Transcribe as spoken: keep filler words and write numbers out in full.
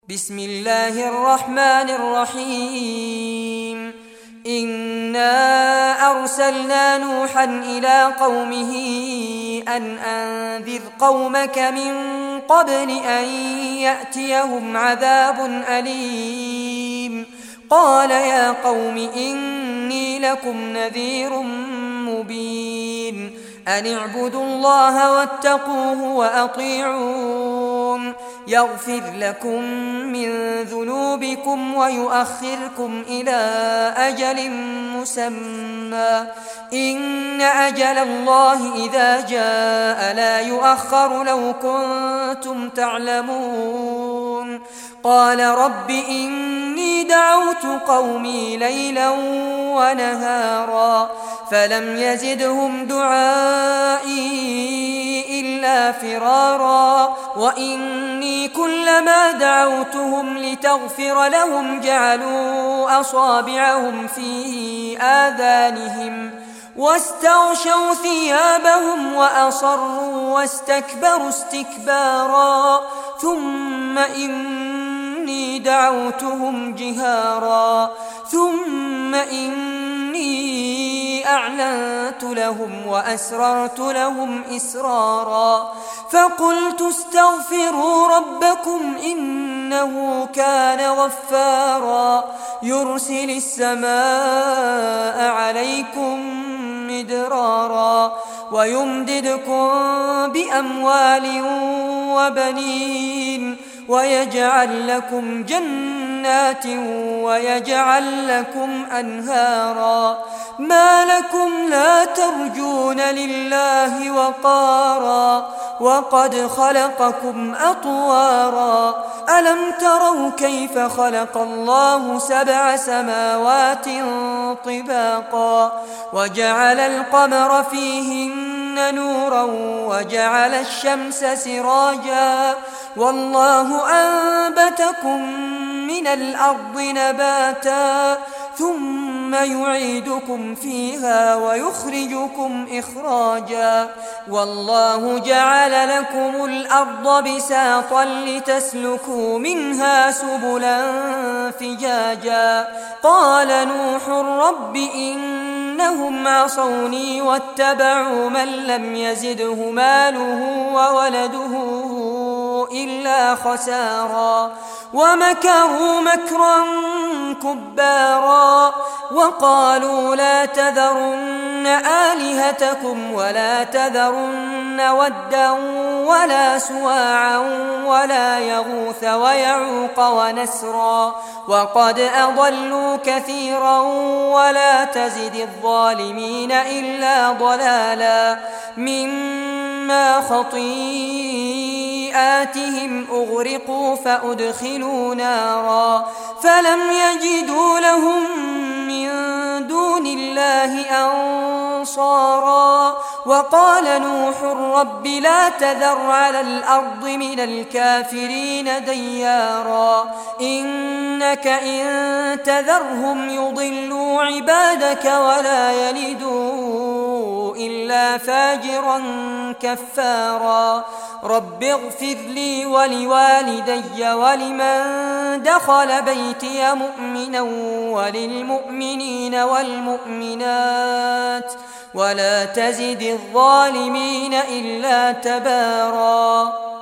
بسم الله الرحمن الرحيم إنا أرسلنا نوحا إلى قومه أن أنذر قومك من قبل أن يأتيهم عذاب أليم قال يا قوم إني لكم نذير مبين أن اعبدوا الله واتقوه وأطيعون يغفر لكم من ذنوبكم ويؤخركم إلى أجل مسمى إن أجل الله إذا جاء لا يؤخر لو كنتم تعلمون قال رب إني دعوت قومي ليلا ونهارا فلم يزدهم دعائي إلا فرارا وإني كلما دعوتهم لتغفر لهم جعلوا أصابعهم في آذانهم واستغشوا ثيابهم وأصروا واستكبروا استكبارا ثم إني دعوتهم جهارا ثم إني أعلنت لهم وأسررت لهم إسرارا فقلت استغفروا ربكم إنه كان غفارا يرسل السماء عليكم مدرارا ويمددكم بأموال وبنين ويجعل لكم جنات ويجعل لكم أنهارا ما لكم لا ترجون لله وقارا وقد خلقكم أطوارا ألم تروا كيف خلق الله سبع سماوات طباقا وجعل القمر فيهن نورا وجعل الشمس سراجا والله أنبتكم من الأرض نباتا ثم يعيدكم فيها ويخرجكم إخراجا والله جعل لكم الأرض بساطا لتسلكوا منها سبلا فجاجا قال نوح رب إنهم عصوني واتبعوا من لم يزده ماله وولده إلا خسارا ومكروا مكرا كبارا وقالوا لا تذرن آلهتكم ولا تذرن ودا ولا سواعا ولا يغوث ويعوق ونسرا وقد أضلوا كثيرا ولا تزد الظالمين إلا ضلالا مما خطيئاتهم أغرقوا فأدخلوا نارا فلم يجدوا لهم من دون الله أنصارا وقال نوح رب لا تذر على الأرض من الكافرين ديارا إنك إن تذرهم يضلوا عبادك ولا يلدوا إلا فاجرا كفارا رب اغفر لي ولوالدي ولمن دخل بيتي مؤمنا وللمؤمنين والمؤمنات ولا تزد الظالمين إلا تبارا.